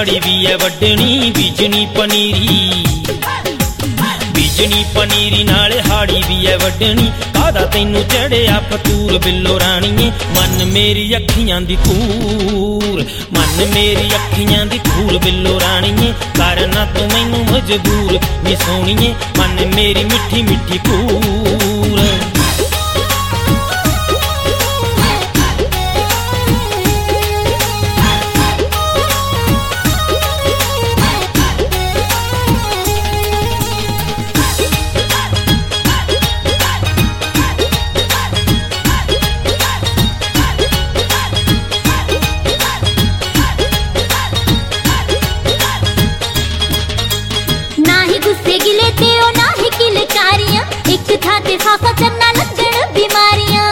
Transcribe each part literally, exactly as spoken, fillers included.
हाड़ी भी है वड्डनी बीजनी पनीरी बीजनी पनीरी नाले हाड़ी भी है वड्डनी कादा तैनू चढ़िया फतूर बिल्लो राणीए मन मेरी अखियां दी खूर मन मेरी अखियां दी खूर बिल्लो राणीए करना तू मैनू मजबूर नी सोहणीए मन मेरी मिठी मिठी खूर सासा चन्ना लगन बीमारियां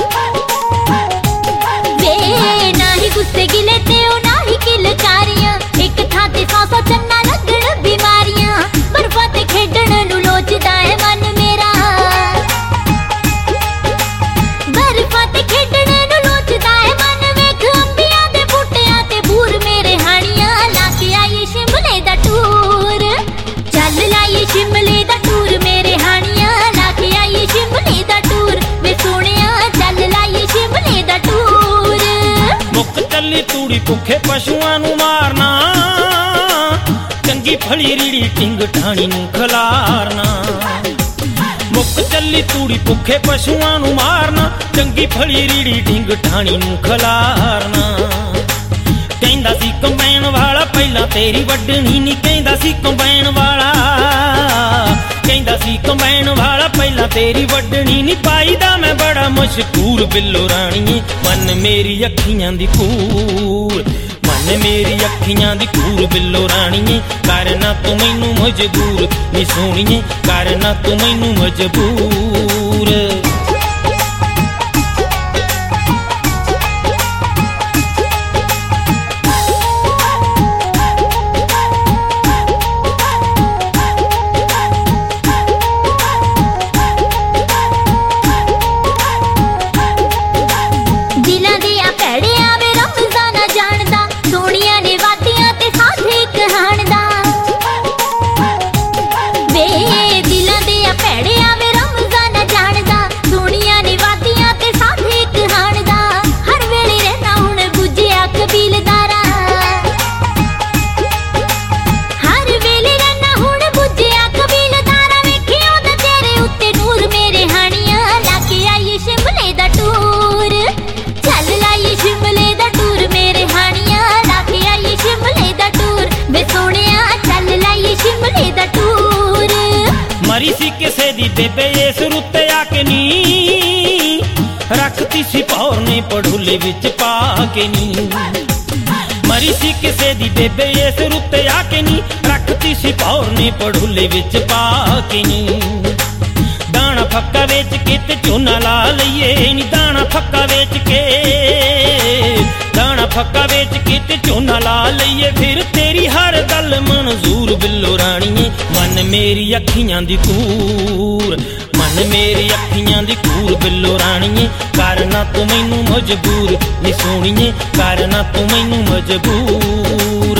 वे ना ही गुस्से गिले ते ओ ना ही किलकारियां एक था ते सासा चन्ना लगन बीमारियां बर्फां ते खेडण नू लोचदा है मन मेरा बर्फां ते खेडण नू लोचदा है मन वेख अंबियां दे बूटियां ते बूर मेरे हानियां लाके आई शिमले दा टूर चल लाइए शिमले दा टूर मेरे हानियां शिमले दा टूर वे सोहणिया चल लाइए शिमले दा टूर मुक चली तूड़ी भुखे पशुआं नू मारना चंगी फली रीड़ी टिंग ठाणी नू खलारना मुक चली तूड़ी भुखे पशुआं नू मारना चंगी फली रीड़ी टिंग ठाणी नू खलारना कहंदा सी कंबाइन वाला पहला तेरी वड्डनी नी कहंदा सी कंबाइन वाला कहंदा सी कंबाइन वाला पहला तेरी वड्डनी नी पाई दा मैं बड़ा मशहूर बिल्लो राणीए मन मेरी अखियां दी खूर मन मेरी अखियां दी खूर बिल्लो राणीए करना तू मैनू मजबूर नी सोहणीए करना तू मैनू मजबूर मरी सी किसे दी बेबे इस रुत्ते आके नी रखती सी भौर ने पड़ूले विच पा के नी मरी सी किसे दी बेबे इस रुत्ते आके नी रखती सी भौर ने पड़ूले विच पा के नी दाना फक्का वेच के ते झोना ला लईए नी दाना फक्का वेच के दाना फक्का वेच के ते झोना ला लईए फिर तेरी हर गल मंजूर बिल्लो राणीए मन मेरी अखियां दी खूर मन मेरी अखियां दी खूर बिल्लो राणीए करना तू मैनू मजबूर नी सोहणीए करना तू मैनू मजबूर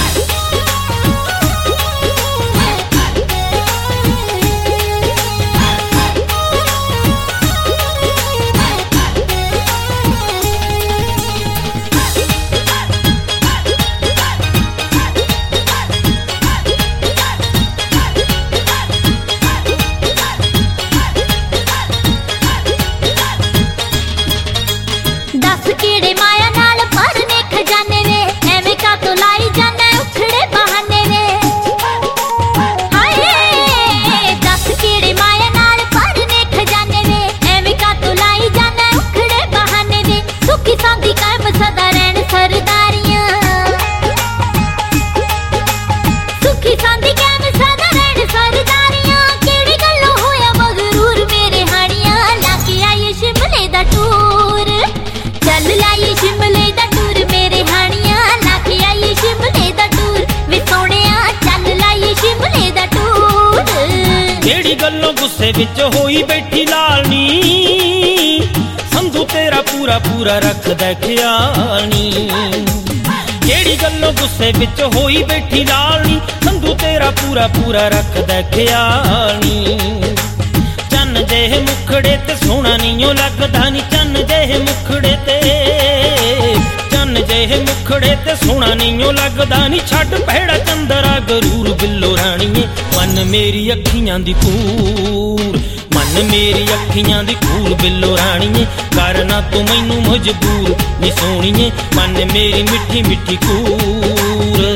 गुस्से विच होई बैठी लालनी संधू तेरा पूरा पूरा रखदा ख्याल नी ਕਿਹੜੀ ਗੱਲੋਂ ਗੁੱਸੇ ਵਿੱਚ ਹੋਈ ਬੈਠੀ ਲਾਲ ਨੀ ਸੰਧੂ ਤੇਰਾ ਪੂਰਾ ਪੂਰਾ ਰੱਖਦਾ ਖਿਆਲ ਨੀ ਚੰਨ ਜਿਹੇ ਮੁਖੜੇ ਤੇ ਸੋਹਣਾ ਨੀ ਉਹ ਲੱਗਦਾ ਨੀ ਚੰਨ ਜਿਹੇ ਮੁਖੜੇ ਤੇ ਚੰਨ ਜਿਹੇ ਮੁਖੜੇ ਤੇ ਸੋਹਣਾ ਨੀ ਉਹ ਲੱਗਦਾ ਨੀ ਛੱਡ ਪਹਿੜਾ ਚੰਦਰਾ ਗਰੂਰ ਬਿੱਲੋ ਰਾਣੀਏ ਮਨ ਮੇਰੀ ਅੱਖੀਆਂ ਦੀ ਕੂਰ ਮਨ ਮੇਰੀ ਅੱਖੀਆਂ ਦੀ ਕੂਰ ਬਿੱਲੋ ਰਾਣੀਏ ਕਰਨਾ ਤੂੰ ਮੈਨੂੰ ਮਜਬੂਰ ਨੀ ਸੋਹਣੀਏ ਮਨ ਮੇਰੀ ਮਿੱਠੀ ਮਿੱਠੀ ਕੂਰ